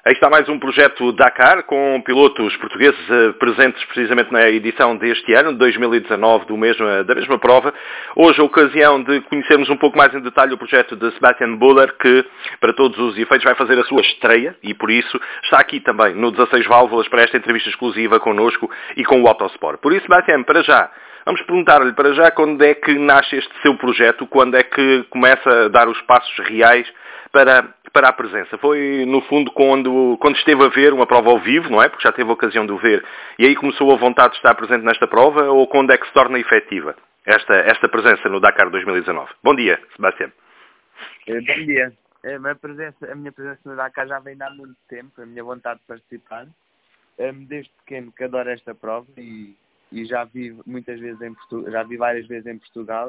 Aí está mais um projeto Dakar, com pilotos portugueses presentes precisamente na edição deste ano, de 2019, da mesma prova. Hoje a ocasião de conhecermos um pouco mais em detalhe o projeto de Sebastian Buller, que para todos os efeitos vai fazer a sua estreia e por isso está aqui também no 16 Válvulas para esta entrevista exclusiva connosco e com o Autosport. Por isso, Sebastian, para já, vamos perguntar-lhe para já quando é que nasce este seu projeto, quando é que começa a dar os passos reais para a presença. Foi, no fundo, quando esteve a ver uma prova ao vivo, não é? Porque já teve a ocasião de o ver, e aí começou a vontade de estar presente nesta prova, ou quando é que se torna efetiva esta presença no Dakar 2019? Bom dia, Sebastião. Bom dia. A minha presença no Dakar já vem de há muito tempo, a minha vontade de participar. Desde pequeno que adoro esta prova e já vi muitas vezes já vi várias vezes em Portugal.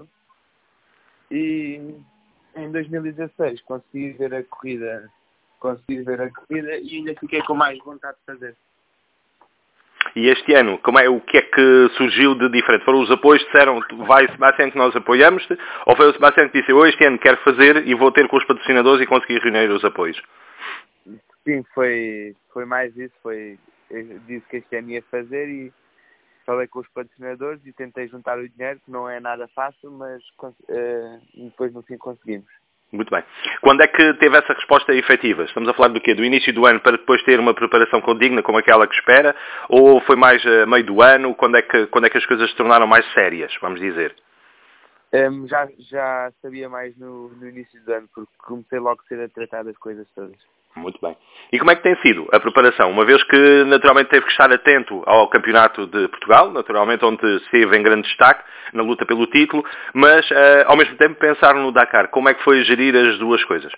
E em 2016 consegui ver a corrida e ainda fiquei com mais vontade de fazer. E este ano, o que é que surgiu de diferente? Foram os apoios que disseram, vai Sebastião que nós apoiamos-te, ou foi o Sebastião que disse, eu este ano quero fazer e vou ter com os patrocinadores e conseguir reunir os apoios? Sim, foi mais isso, eu disse que este ano ia fazer e falei com os patrocinadores e tentei juntar o dinheiro, que não é nada fácil, mas depois no fim conseguimos. Muito bem. Quando é que teve essa resposta efetiva? Estamos a falar do quê? Do início do ano para depois ter uma preparação condigna como aquela que espera? Ou foi mais a meio do ano? Quando é que as coisas se tornaram mais sérias, vamos dizer? Já sabia mais no início do ano, porque comecei logo cedo a tratar das coisas todas. Muito bem. E como é que tem sido a preparação? Uma vez que naturalmente teve que estar atento ao Campeonato de Portugal, naturalmente onde esteve em grande destaque na luta pelo título, mas ao mesmo tempo pensar no Dakar. Como é que foi gerir as duas coisas?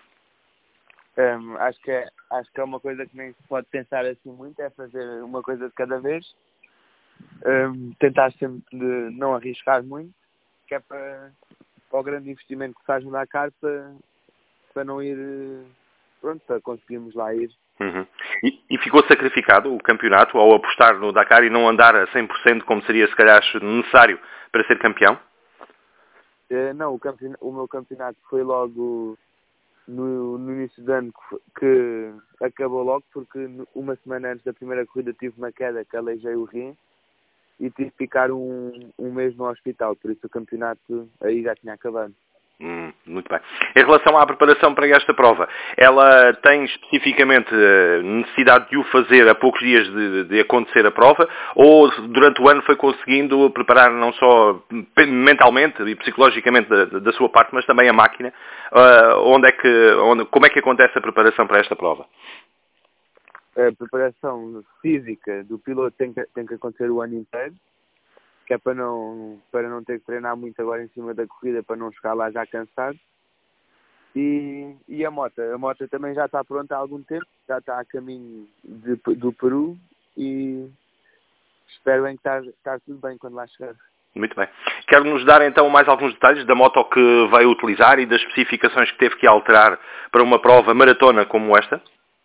Acho que é uma coisa que nem se pode pensar assim muito, é fazer uma coisa de cada vez. Tentar sempre de não arriscar muito, que é para o grande investimento que se faz no Dakar para não ir, para conseguirmos lá ir. Uhum. E ficou sacrificado o campeonato ao apostar no Dakar e não andar a 100% como seria se calhar necessário para ser campeão? Não, o meu campeonato foi logo no início do ano que acabou logo, porque uma semana antes da primeira corrida tive uma queda que aleijei o rim e tive que ficar um mês no hospital, por isso o campeonato aí já tinha acabado. Muito bem. Em relação à preparação para esta prova, ela tem especificamente necessidade de o fazer a poucos dias de acontecer a prova, ou durante o ano foi conseguindo preparar não só mentalmente e psicologicamente da sua parte, mas também a máquina? Como é que acontece a preparação para esta prova? A preparação física do piloto tem que acontecer o ano inteiro, que é para não ter que treinar muito agora em cima da corrida, para não chegar lá já cansado. E a moto também já está pronta há algum tempo, já está a caminho do Peru e espero bem que estar tudo bem quando lá chegar. Muito bem. Quer-nos dar então mais alguns detalhes da moto que vai utilizar e das especificações que teve que alterar para uma prova maratona como esta?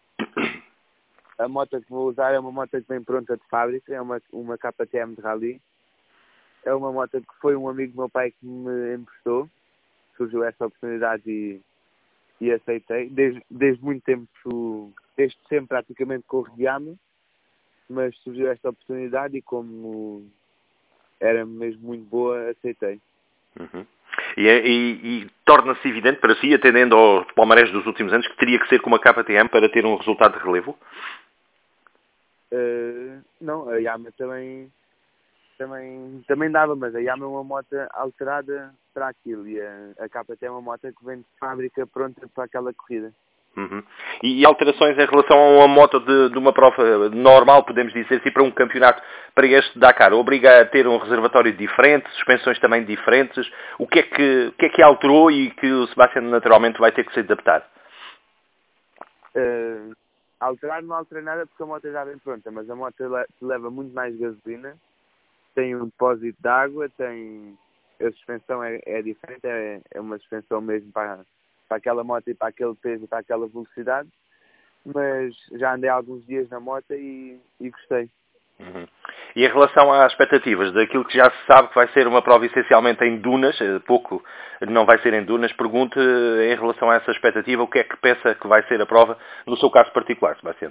A moto que vou usar é uma moto que vem pronta de fábrica, é uma KTM de Rally. É uma moto que foi um amigo do meu pai que me emprestou. Surgiu essa oportunidade e aceitei. Desde muito tempo, desde sempre praticamente corro de Yamaha, mas surgiu esta oportunidade e como era mesmo muito boa, aceitei. Uhum. E torna-se evidente para si, atendendo aos palmarés dos últimos anos, que teria que ser com uma KTM para ter um resultado de relevo? Não, a Yamaha também dava, mas a Yamaha é uma moto alterada para aquilo e a KTM é uma moto que vem de fábrica pronta para aquela corrida. Uhum. E alterações em relação a uma moto de uma prova normal, podemos dizer assim, para um campeonato, para este Dakar? Obriga a ter um reservatório diferente, suspensões também diferentes? O que é que alterou e que o Sebastião naturalmente vai ter que se adaptar? Alterar não alterei nada porque a moto já vem pronta, mas a moto leva muito mais gasolina, tem um depósito de água, a suspensão é diferente, é uma suspensão mesmo para aquela moto e para aquele peso e para aquela velocidade, mas já andei alguns dias na moto e gostei. Uhum. E em relação às expectativas, daquilo que já se sabe que vai ser uma prova essencialmente em dunas, pouco não vai ser em dunas, pergunte em relação a essa expectativa, o que é que pensa que vai ser a prova, no seu caso particular, Sebastião?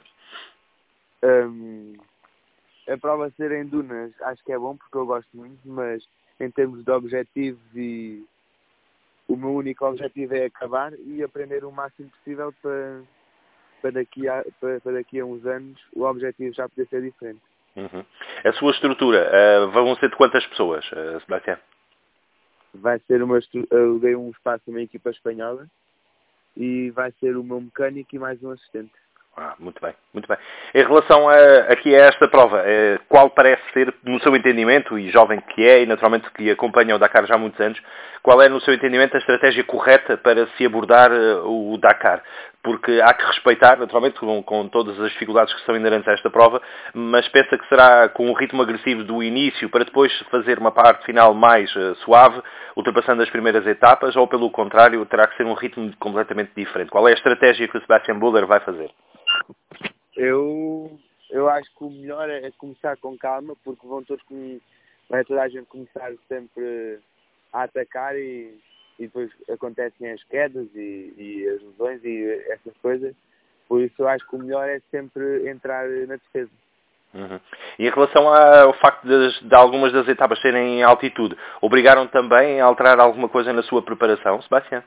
A prova ser em dunas acho que é bom porque eu gosto muito, mas em termos de objetivos o meu único objetivo é acabar e aprender o máximo possível para daqui a uns anos o objetivo já poder ser diferente. Uhum. A sua estrutura, vão ser de quantas pessoas, Sebastião? Vai ser eu dei um espaço a uma equipa espanhola e vai ser o meu mecânico e mais um assistente. Muito bem, muito bem. Em relação aqui a esta prova, qual parece ser, no seu entendimento, e jovem que é, e naturalmente que acompanha o Dakar já há muitos anos, qual é, no seu entendimento, a estratégia correta para se abordar o Dakar? Porque há que respeitar, naturalmente, com todas as dificuldades que são inerentes a esta prova, mas pensa que será com um ritmo agressivo do início para depois fazer uma parte final mais suave, ultrapassando as primeiras etapas, ou pelo contrário, terá que ser um ritmo completamente diferente? Qual é a estratégia que o Sebastian Buller vai fazer? Eu acho que o melhor é começar com calma, porque vai toda a gente começar sempre a atacar e depois acontecem as quedas e as lesões e essas coisas. Por isso eu acho que o melhor é sempre entrar na defesa. Uhum. E em relação ao facto de algumas das etapas serem em altitude, obrigaram também a alterar alguma coisa na sua preparação, Sebastião?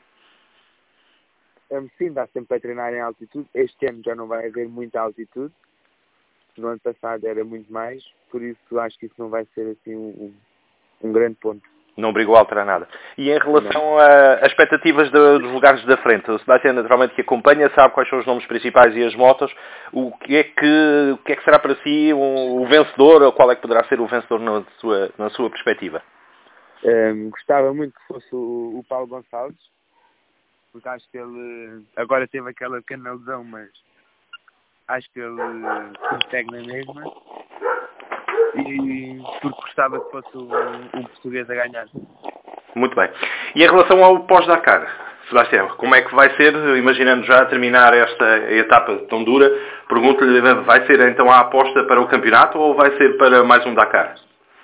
Sim, dá sempre a treinar em altitude. Este ano já não vai haver muita altitude. No ano passado era muito mais. Por isso acho que isso não vai ser assim um grande ponto. Não obrigou a alterar nada. E em relação às expectativas dos lugares da frente, o Sebastião naturalmente que acompanha, sabe quais são os nomes principais e as motos, o que é que será para si o vencedor, ou qual é que poderá ser o vencedor na sua perspectiva? Gostava muito que fosse o Paulo Gonçalves, porque acho que ele agora teve aquela pequena lesão, mas acho que ele consegue na mesma. E porque gostava que fosse um português a ganhar. Muito bem. E em relação ao pós-Dakar, Sebastião, como é que vai ser, imaginando já terminar esta etapa tão dura, pergunto-lhe, vai ser então a aposta para o campeonato ou vai ser para mais um Dakar?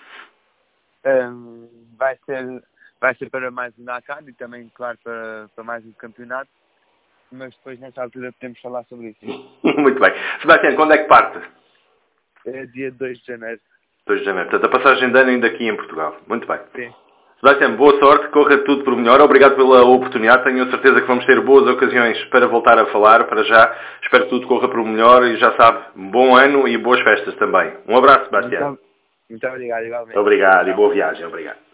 Vai ser para mais um Dakar e também, claro, para mais um campeonato, mas depois nessa altura podemos falar sobre isso. Muito bem. Sebastião, quando é que parte? É dia 2 de janeiro. 2 de janeiro. Portanto, a passagem de ano ainda aqui em Portugal. Muito bem. Sim. Sebastião, boa sorte, corra tudo por melhor. Obrigado pela oportunidade. Tenho a certeza que vamos ter boas ocasiões para voltar a falar. Para já, espero que tudo corra por melhor e já sabe, bom ano e boas festas também. Um abraço, Sebastião. Muito obrigado, igualmente. Obrigado e boa viagem. Obrigado.